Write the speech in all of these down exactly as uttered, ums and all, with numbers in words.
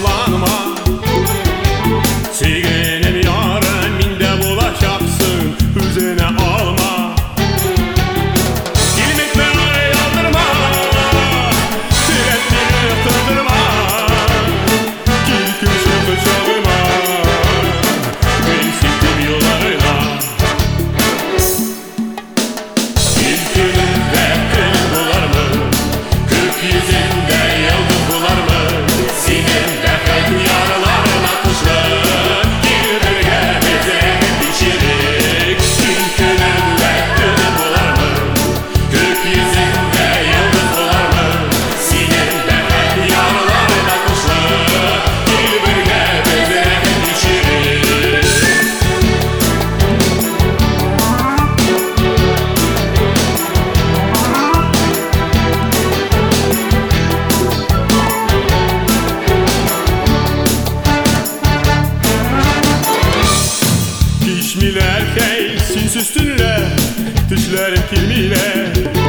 nazlanma. Sevgilim yarın minde bulaşacaksın, üzerine alma. Dilmek beni yaldırma, direttiğini tırdırma. Gel köşe bıçağıma, beni siktim yollarına. İlkinin renkini bular mı? Gökyüzünde yıldız bular mı? Senin defet yaralarına kuşlar, girdirge bize pişirik. İlkinin renkini bular mı? Gökyüzünde yıldız bular mı? Senin defet yaralarına kuşlar, girdirge bize pişirik. Pişmiler keysin süstünle, dişlerim kirmiyle.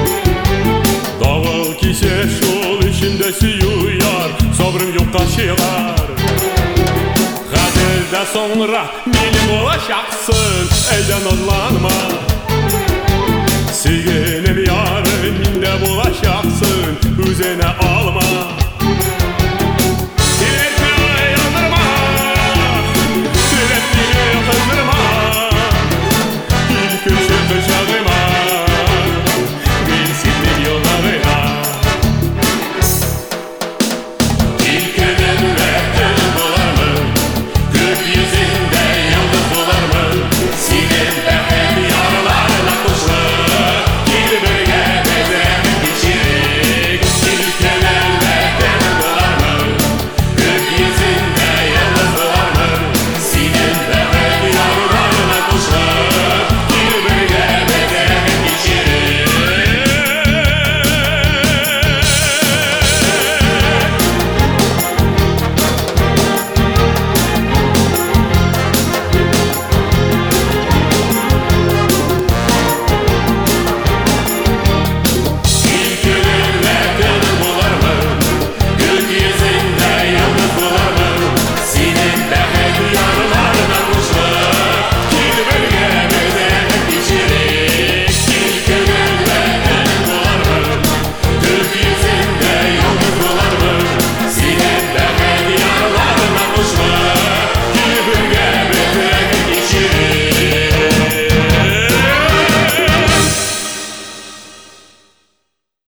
Davul kişe şul işimde suyuyar, sabrım yok taşıylar. Kaderden sonra benim ulaşacaksın, elden nazlanma. Sevgilim yarın minde bulaşacaksın, üzerine alma.